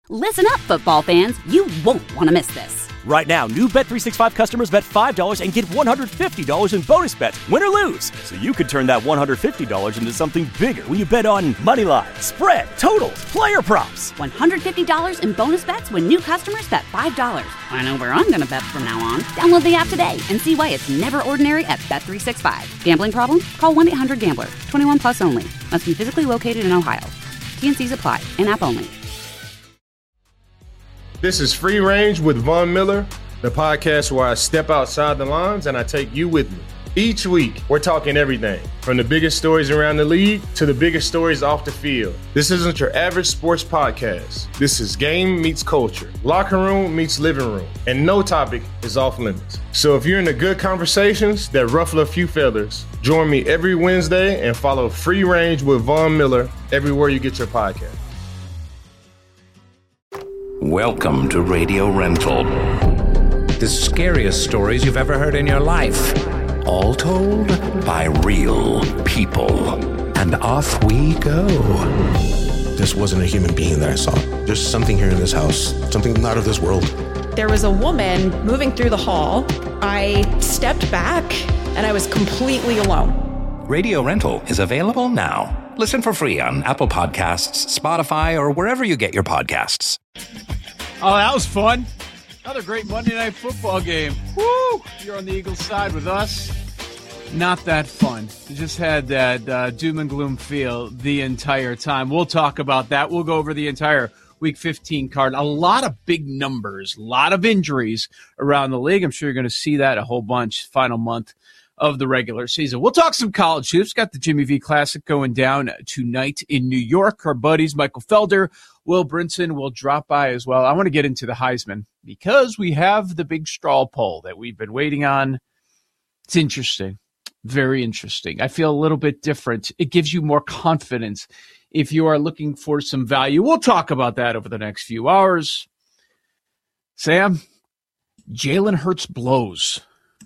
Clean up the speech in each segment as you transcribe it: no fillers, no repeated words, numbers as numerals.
Listen up, football fans. You won't want to miss this. Right now, new Bet365 customers bet $5 and get $150 in bonus bets, win or lose. So you could turn that $150 into something bigger when you bet on money line, spread, totals, player props. $150 in bonus bets when new customers bet $5. I know where I'm going to bet from now on. Download the app today and see why it's never ordinary at Bet365. Gambling problem? Call 1-800-GAMBLER. 21 plus only. Must be physically located in Ohio. T&Cs apply. In-app only. This is Free Range with Von Miller, the podcast where I step outside the lines and I take you with me. Each week, we're talking everything from the biggest stories around the league to the biggest stories off the field. This isn't your average sports podcast. This is game meets culture, locker room meets living room, and no topic is off limits. So if you're into good conversations that ruffle a few feathers, join me every Wednesday and follow Free Range with Von Miller everywhere you get your podcast. Welcome to Radio Rental. The scariest stories you've ever heard in your life. All told by real people. And off we go. This wasn't a human being that I saw. There's something here in this house. Something not of this world. There was a woman moving through the hall. I stepped back and I was completely alone. Radio Rental is available now. Listen for free on Apple Podcasts, Spotify, or wherever you get your podcasts. Oh, that was fun. Another great Monday Night Football game. Woo! You're on the Eagles side with us. Not that fun. You just had that doom and gloom feel the entire time. We'll talk about that. We'll go over the entire Week 15 card. A lot of big numbers, a lot of injuries around the league. I'm sure you're going to see that a whole bunch final month of the regular season. We'll talk some college hoops. Got the Jimmy V Classic going down tonight in New York. Our buddies Michael Felder, Will Brinson will drop by as well. I want to get into the Heisman because we have the big straw poll that we've been waiting on. It's interesting. Very interesting. I feel a little bit different. It gives you more confidence if you are looking for some value. We'll talk about that over the next few hours. Sam, Jalen Hurts blows.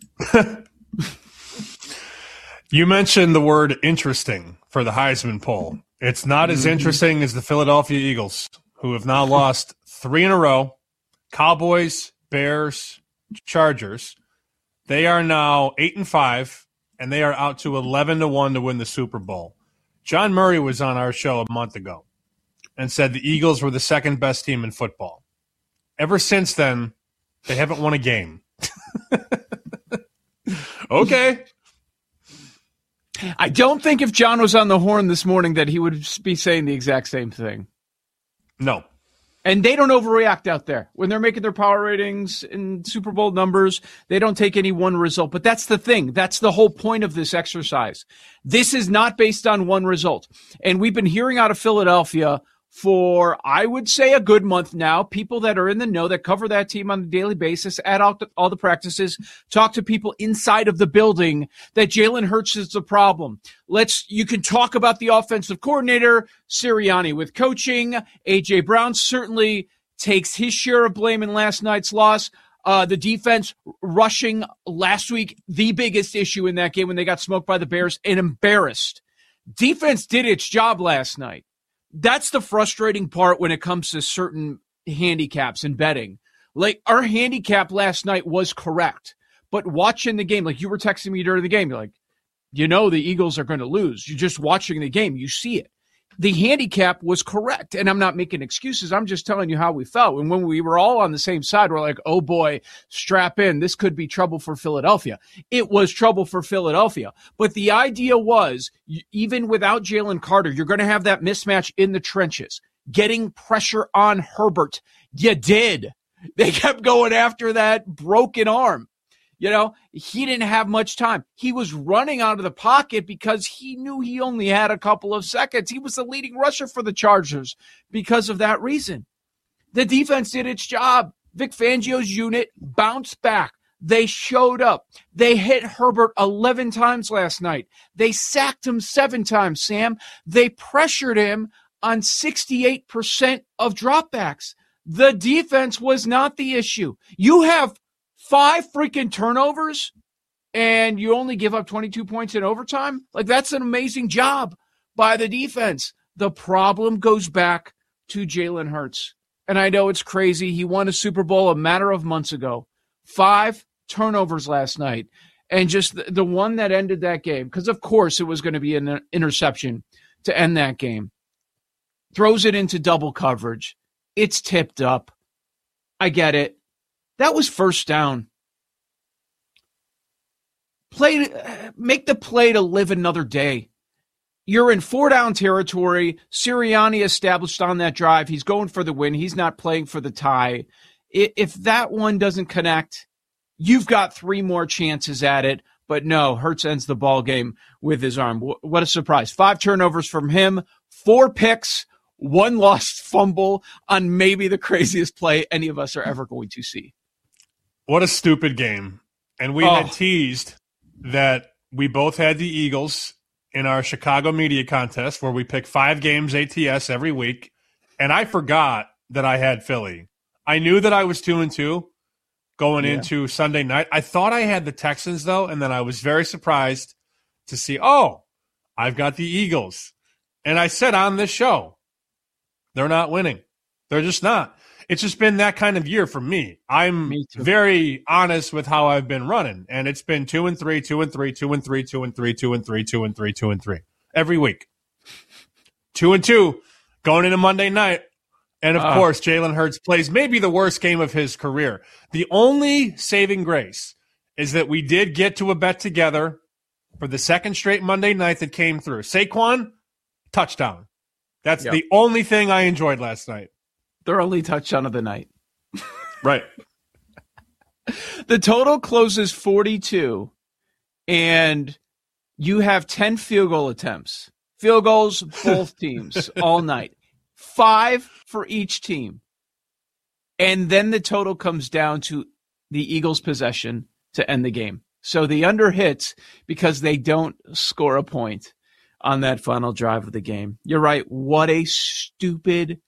You mentioned the word interesting for the Heisman poll. It's not as interesting as the Philadelphia Eagles, who have now lost 3 in a row. Cowboys, Bears, Chargers. They are now 8-5, and they are out to 11-1 to win the Super Bowl. John Murray was on our show a month ago and said the Eagles were the second best team in football. Ever since then, they haven't won a game. Okay. I don't think if John was on the horn this morning that he would be saying the exact same thing. No. And they don't overreact out there. When they're making their power ratings and Super Bowl numbers, they don't take any one result. But that's the thing. That's the whole point of this exercise. This is not based on one result. And we've been hearing out of Philadelphia for, I would say, a good month now. People that are in the know, that cover that team on a daily basis, at all the practices, talk to people inside of the building, that Jalen Hurts is the problem. You can talk about the offensive coordinator, Sirianni with coaching. A.J. Brown certainly takes his share of blame in last night's loss. The defense rushing last week, the biggest issue in that game when they got smoked by the Bears and embarrassed. Defense did its job last night. That's the frustrating part when it comes to certain handicaps and betting. Like, our handicap last night was correct, but watching the game, like you were texting me during the game, you're like, you know the Eagles are going to lose. You're just watching the game. You see it. The handicap was correct, and I'm not making excuses. I'm just telling you how we felt. And when we were all on the same side, we're like, oh boy, strap in. This could be trouble for Philadelphia. It was trouble for Philadelphia. But the idea was, even without Jalen Carter, you're going to have that mismatch in the trenches, getting pressure on Herbert. You did. They kept going after that broken arm. You know, he didn't have much time. He was running out of the pocket because he knew he only had a couple of seconds. He was the leading rusher for the Chargers because of that reason. The defense did its job. Vic Fangio's unit bounced back. They showed up. They hit Herbert 11 times last night. They sacked him 7 times, Sam. They pressured him on 68% of dropbacks. The defense was not the issue. You have 5 freaking turnovers, and you only give up 22 points in overtime? Like, that's an amazing job by the defense. The problem goes back to Jalen Hurts. and I know it's crazy. He won a Super Bowl a matter of months ago. 5 turnovers last night. And just the one that ended that game, because of course it was going to be an interception to end that game. Throws it into double coverage. It's tipped up. I get it. That was first down. Make the play to live another day. You're in 4-down territory. Sirianni established on that drive. He's going for the win. He's not playing for the tie. If that one doesn't connect, you've got 3 more chances at it. But no, Hurts ends the ball game with his arm. What a surprise. 5 turnovers from him, 4 picks, 1 lost fumble on maybe the craziest play any of us are ever going to see. What a stupid game. And we had teased that we both had the Eagles in our Chicago media contest where we pick 5 games ATS every week. And I forgot that I had Philly. I knew that I was 2-2 going into Sunday night. I thought I had the Texans, though, and then I was very surprised to see, I've got the Eagles. And I said on this show, they're not winning. They're just not. It's just been that kind of year for me. I'm very honest with how I've been running, and it's been 2-3, 2-3, 2-3, 2-3, 2-3, 2-3, 2-3 every week. 2-2 going into Monday night. And, of course, Jalen Hurts plays maybe the worst game of his career. The only saving grace is that we did get to a bet together for the second straight Monday night that came through. Saquon, touchdown. That's the only thing I enjoyed last night. Their only touchdown of the night. Right. The total closes 42, and you have 10 field goal attempts. Field goals, both teams, all night. 5 for each team. And then the total comes down to the Eagles' possession to end the game. So the under hits because they don't score a point on that final drive of the game. You're right. What a stupid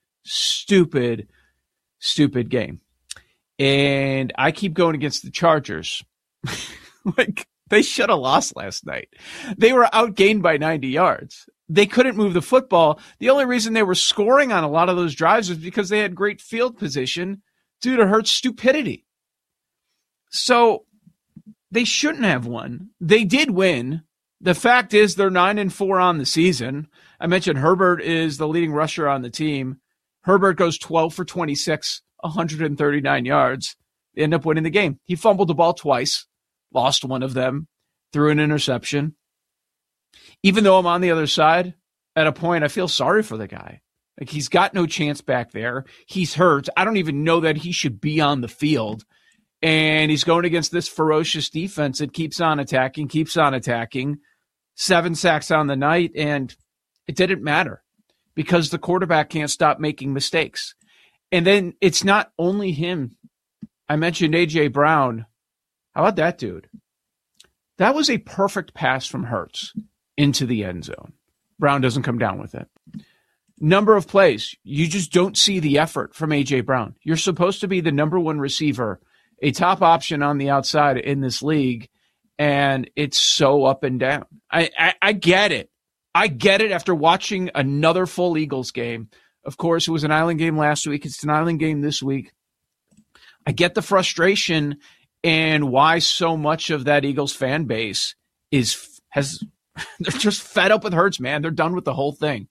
game. And I keep going against the Chargers. Like, they should have lost last night. They were outgained by 90 yards. They couldn't move the football. The only reason they were scoring on a lot of those drives was because they had great field position due to Hurts' stupidity. So they shouldn't have won. They did win. The fact is they're 9-4 on the season. I mentioned Herbert is the leading rusher on the team. Herbert goes 12 for 26, 139 yards. They end up winning the game. He fumbled the ball twice, lost one of them, threw an interception. Even though I'm on the other side, at a point, I feel sorry for the guy. Like, he's got no chance back there. He's hurt. I don't even know that he should be on the field. And he's going against this ferocious defense that keeps on attacking. 7 sacks on the night, and it didn't matter because the quarterback can't stop making mistakes. And then it's not only him. I mentioned A.J. Brown. How about that dude? That was a perfect pass from Hurts into the end zone. Brown doesn't come down with it. Number of plays. You just don't see the effort from A.J. Brown. You're supposed to be the number 1 receiver, a top option on the outside in this league, and it's so up and down. I get it. I get it after watching another full Eagles game. Of course, it was an island game last week. It's an island game this week. I get the frustration and why so much of that Eagles fan base they're just fed up with Hurts, man. They're done with the whole thing.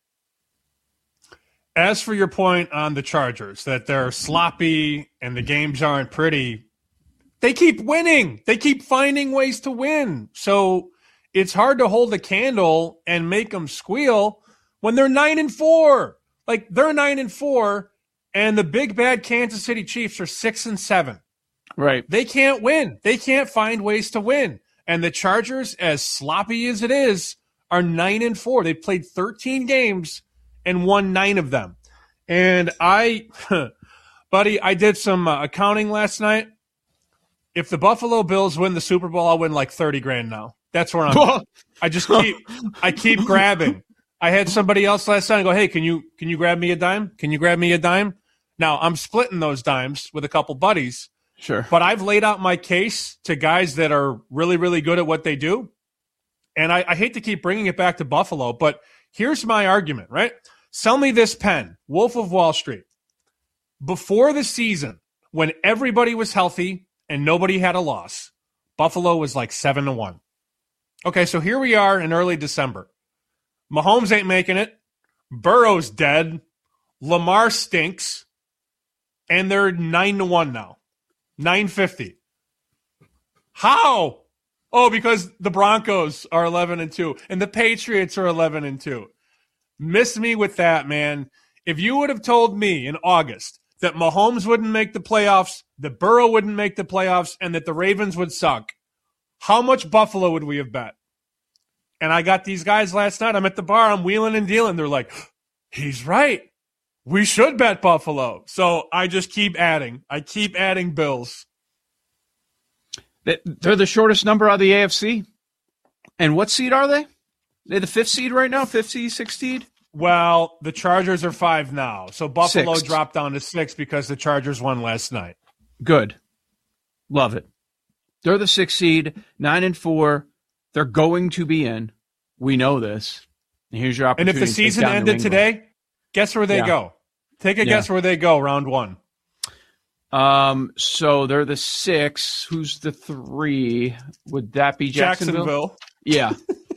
As for your point on the Chargers, that they're sloppy and the games aren't pretty, they keep winning. They keep finding ways to win. So it's hard to hold a candle and make them squeal when they're 9-4. Like, they're 9-4, and the big bad Kansas City Chiefs are 6-7. Right. They can't win. They can't find ways to win. And the Chargers, as sloppy as it is, are 9-4. They played 13 games and won 9 of them. And buddy, I did some accounting last night. If the Buffalo Bills win the Super Bowl, I'll win like $30,000 now. That's where I'm at. I keep grabbing. I had somebody else last night go, hey, can you grab me a dime? Can you grab me a dime? Now, I'm splitting those dimes with a couple buddies. Sure. But I've laid out my case to guys that are really, really good at what they do. And I hate to keep bringing it back to Buffalo, but here's my argument, right? Sell me this pen, Wolf of Wall Street. Before the season, when everybody was healthy and nobody had a loss, Buffalo was like 7-1. Okay, so here we are in early December. Mahomes ain't making it. Burrow's dead. Lamar stinks. And they're 9-1 now. 950. How? Oh, because the Broncos are 11-2 and the Patriots are 11-2. Miss me with that, man. If you would have told me in August that Mahomes wouldn't make the playoffs, that Burrow wouldn't make the playoffs, and that the Ravens would suck, how much Buffalo would we have bet? And I got these guys last night. I'm at the bar. I'm wheeling and dealing. They're like, he's right. We should bet Buffalo. So I just keep adding. I keep adding Bills. They're the shortest number out of the AFC. And what seed are they? They're the 5th seed right now? 5th seed, 6th seed? Well, the Chargers are 5 now. So Buffalo 6th. dropped down to 6 because the Chargers won last night. Good. Love it. They're the 6th seed, 9-4. They're going to be in. We know this. And here's your opportunity. And if the season ended today, guess where they go? Take a guess where they go, round 1. So they're the 6. Who's the 3? Would that be Jacksonville? Yeah.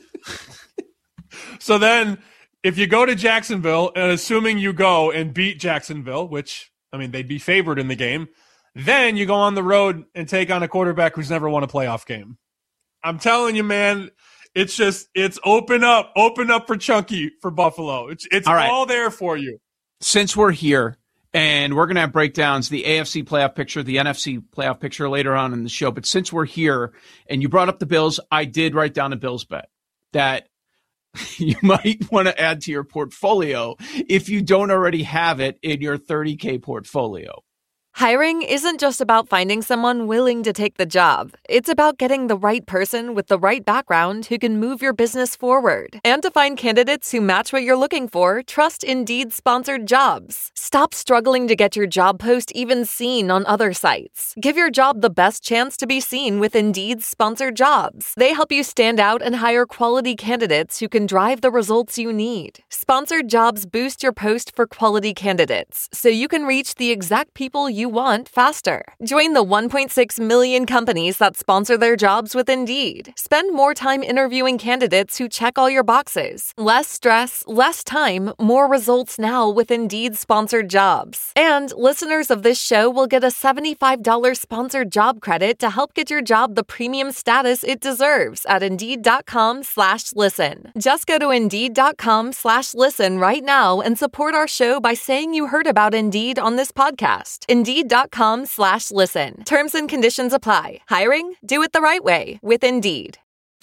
So then, if you go to Jacksonville, and assuming you go and beat Jacksonville, which, I mean, they'd be favored in the game, then you go on the road and take on a quarterback who's never won a playoff game. I'm telling you, man, it's open up for Chunky for Buffalo. It's all there for you. Since we're here, and we're going to have breakdowns, the AFC playoff picture, the NFC playoff picture later on in the show. But since we're here and you brought up the Bills, I did write down a Bills bet that you might want to add to your portfolio if you don't already have it in your 30K portfolio. Hiring isn't just about finding someone willing to take the job. It's about getting the right person with the right background who can move your business forward. And to find candidates who match what you're looking for, trust Indeed sponsored jobs. Stop struggling to get your job post even seen on other sites. Give your job the best chance to be seen with Indeed sponsored jobs. They help you stand out and hire quality candidates who can drive the results you need. Sponsored jobs boost your post for quality candidates, so you can reach the exact people you want faster. Join the 1.6 million companies that sponsor their jobs with Indeed. Spend more time interviewing candidates who check all your boxes. Less stress, less time, more results now with Indeed sponsored jobs. And listeners of this show will get a $75 sponsored job credit to help get your job the premium status it deserves at Indeed.com/listen. Just go to Indeed.com/listen right now and support our show by saying you heard about Indeed on this podcast. Indeed.com/listen. Terms and conditions apply. Hiring? Do it the right way with Indeed.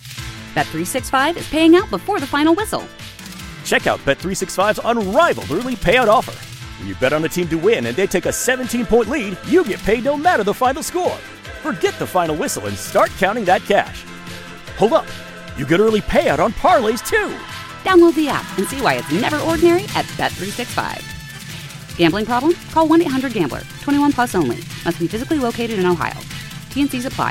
Bet365 is paying out before the final whistle. Check out Bet365's unrivaled early payout offer. When you bet on a team to win and they take a 17-point lead, you get paid no matter the final score. Forget the final whistle and start counting that cash. Hold up. You get early payout on parlays, too. Download the app and see why it's never ordinary at Bet365. Gambling problem? Call 1-800-GAMBLER. 21 plus only. Must be physically located in Ohio. T&Cs apply.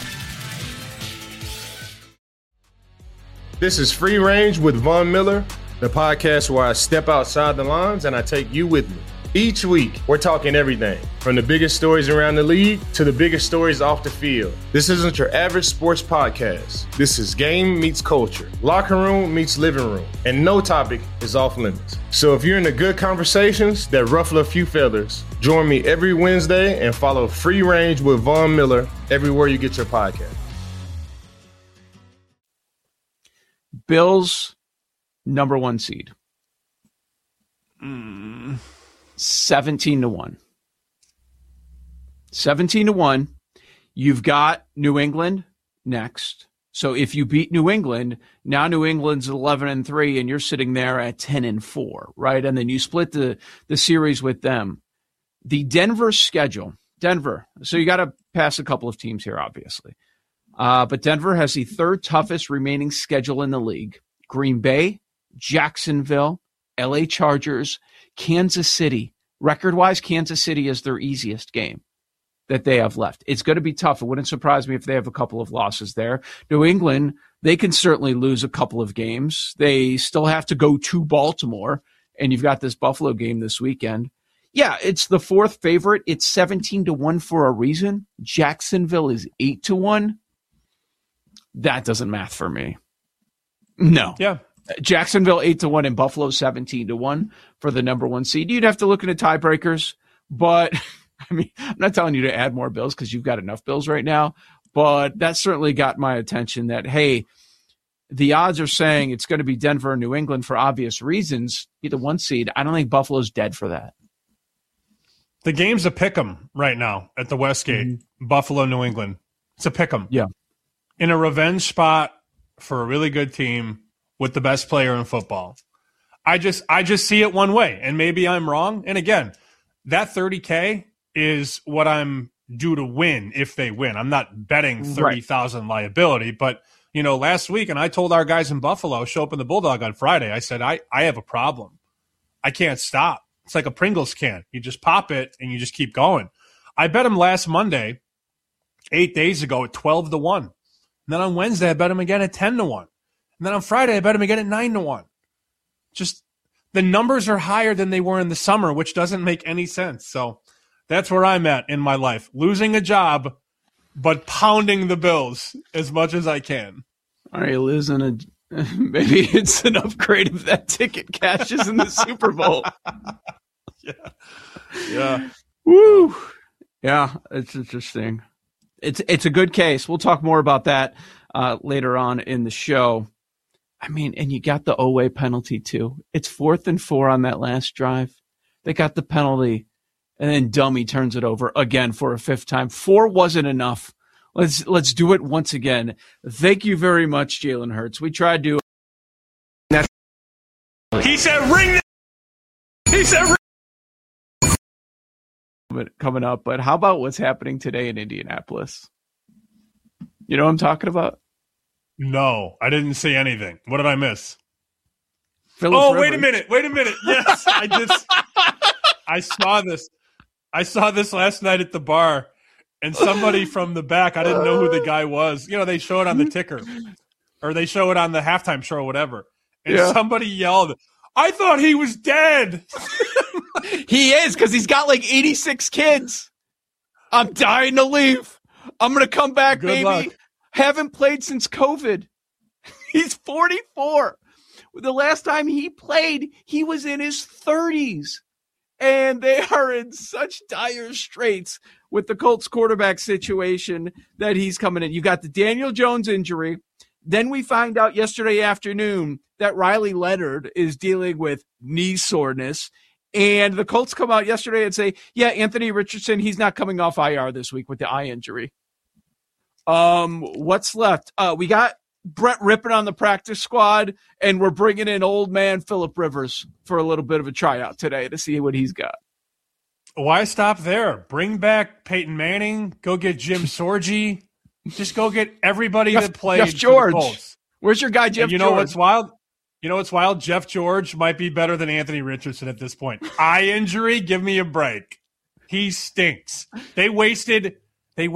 This is Free Range with Von Miller, the podcast where I step outside the lines and I take you with me. Each week, we're talking everything from the biggest stories around the league to the biggest stories off the field. This isn't your average sports podcast. This is game meets culture, locker room meets living room, and no topic is off limits. So if you're into good conversations that ruffle a few feathers, join me every Wednesday and follow Free Range with Von Miller everywhere you get your podcast. Bills, number 1 seed. 17-1. 17-1. You've got New England next. So if you beat New England, now New England's 11-3 and you're sitting there at 10-4, right? And then you split the series with them. The Denver schedule, so you got to pass a couple of teams here, obviously. But Denver has the 3rd toughest remaining schedule in the league. Green Bay, Jacksonville, LA Chargers, Kansas City. Record-wise, Kansas City is their easiest game that they have left. It's going to be tough. It wouldn't surprise me if they have a couple of losses there. New England, they can certainly lose a couple of games. They still have to go to Baltimore, and you've got this Buffalo game this weekend. Yeah, it's the fourth favorite. It's 17-1 for a reason. Jacksonville is 8-1. That doesn't math for me. No. Yeah. Jacksonville 8-1 and Buffalo 17-1 for the number one seed. You'd have to look into tiebreakers, but I mean, I'm not telling you to add more Bills because you've got enough Bills right now, but that certainly got my attention that, hey, the odds are saying it's going to be Denver and New England for obvious reasons. Be the one seed. I don't think Buffalo's dead for that. The game's a pick'em right now at the Westgate, Buffalo, New England. It's a pick'em. Yeah. In a revenge spot for a really good team with the best player in football. I just see it one way, and maybe I'm wrong. And again, that $30K is what I'm due to win if they win. I'm not betting 30,000 liability, but you know, last week, and I told our guys in Buffalo, show up in the Bulldog on Friday, I said, I have a problem. I can't stop. It's like a Pringles can. You just pop it and you just keep going. I bet him last Monday, 8 days ago, at 12-1. And then on Wednesday, I bet him again at 10-1. And then on Friday, I bet him again at 9-1. Just the numbers are higher than they were in the summer, which doesn't make any sense. So that's where I'm at in my life. Losing a job, but pounding the Bills as much as I can. All right, Liz, maybe it's an upgrade if that ticket cashes in the Super Bowl. Yeah. Woo. Yeah, it's interesting. It's a good case. We'll talk more about that later on in the show. I mean, and you got the Oweh penalty too. It's 4th and 4 on that last drive. They got the penalty, and then Dummy turns it over again for a 5th time. 4 wasn't enough. Let's do it once again. Thank you very much, Jalen Hurts. We tried to. He said, "Ring." He said, "Ring." Coming up, but how about what's happening today in Indianapolis? You know what I'm talking about? No, I didn't see anything. What did I miss? Wait a minute. Yes, I saw this. I saw this last night at the bar, and somebody from the back, I didn't know who the guy was. You know, they show it on the ticker, or they show it on the halftime show or whatever. And somebody yelled, "I thought he was dead." He is, because he's got like 86 kids. I'm dying to leave. I'm going to come back, Good baby. luck. Haven't played since COVID. He's 44. The last time he played, he was in his 30s. And they are in such dire straits with the Colts quarterback situation that he's coming in. You got the Daniel Jones injury. Then we find out yesterday afternoon that Riley Leonard is dealing with knee soreness. And the Colts come out yesterday and say, yeah, Anthony Richardson, he's not coming off IR this week with the eye injury. What's left? We got Brett Rippon on the practice squad, and we're bringing in old man Phillip Rivers for a little bit of a tryout today to see what he's got. Why stop there? Bring back Peyton Manning. Go get Jim Sorgi. Just go get everybody that played Jeff George. For the Colts. Where's your guy, Jeff And you George? know what's wild? You know what's wild? Jeff George might be better than Anthony Richardson at this point. Eye injury, give me a break. He stinks. They wasted the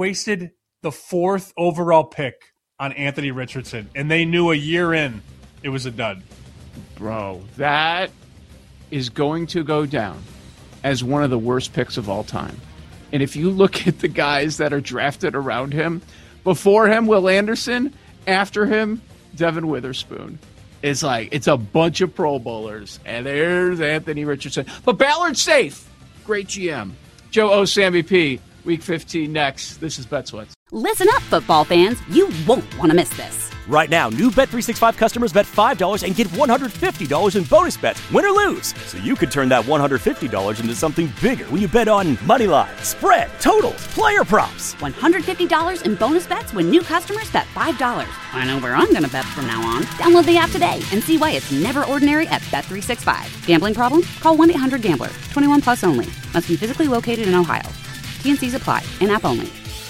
4th overall pick on Anthony Richardson, and they knew a year in it was a dud. Bro, that is going to go down as one of the worst picks of all time. And if you look at the guys that are drafted around him, before him, Will Anderson, after him, Devin Witherspoon. It's like, it's a bunch of Pro Bowlers, and there's Anthony Richardson. But Ballard's safe. Great GM. Joe O. Sammy P. Week 15 next. This is BetSweats. Listen up, football fans. You won't want to miss this. Right now, new Bet365 customers bet $5 and get $150 in bonus bets, win or lose. So you could turn that $150 into something bigger when you bet on moneyline, spread, totals, player props. $150 in bonus bets when new customers bet $5. I know where I'm going to bet from now on. Download the app today and see why it's never ordinary at Bet365. Gambling problem? Call 1-800-GAMBLER. 21 plus only. Must be physically located in Ohio. T&Cs apply. In-app only.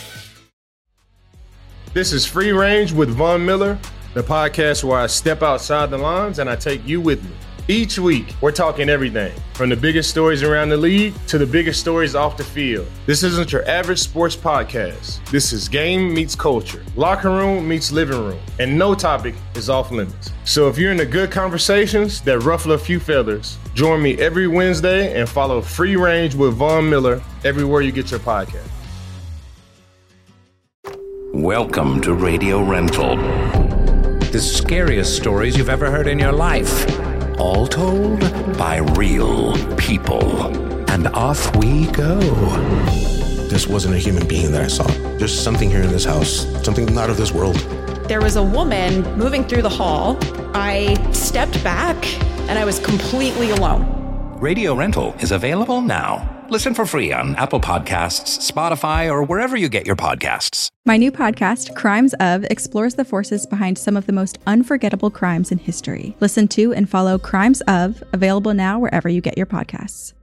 This is Free Range with Von Miller, the podcast where I step outside the lines and I take you with me. Each week, we're talking everything from the biggest stories around the league to the biggest stories off the field. This isn't your average sports podcast. This is game meets culture, locker room meets living room, and no topic is off limits. So if you're into good conversations that ruffle a few feathers, join me every Wednesday and follow Free Range with Von Miller everywhere you get your podcast. Welcome to Radio Rental. The scariest stories you've ever heard in your life. All told by real people. And off we go. This wasn't a human being that I saw. There's something here in this house, something not of this world. There was a woman moving through the hall. I stepped back and I was completely alone. Radio Rental is available now. Listen for free on Apple Podcasts, Spotify, or wherever you get your podcasts. My new podcast, Crimes Of, explores the forces behind some of the most unforgettable crimes in history. Listen to and follow Crimes Of, available now wherever you get your podcasts.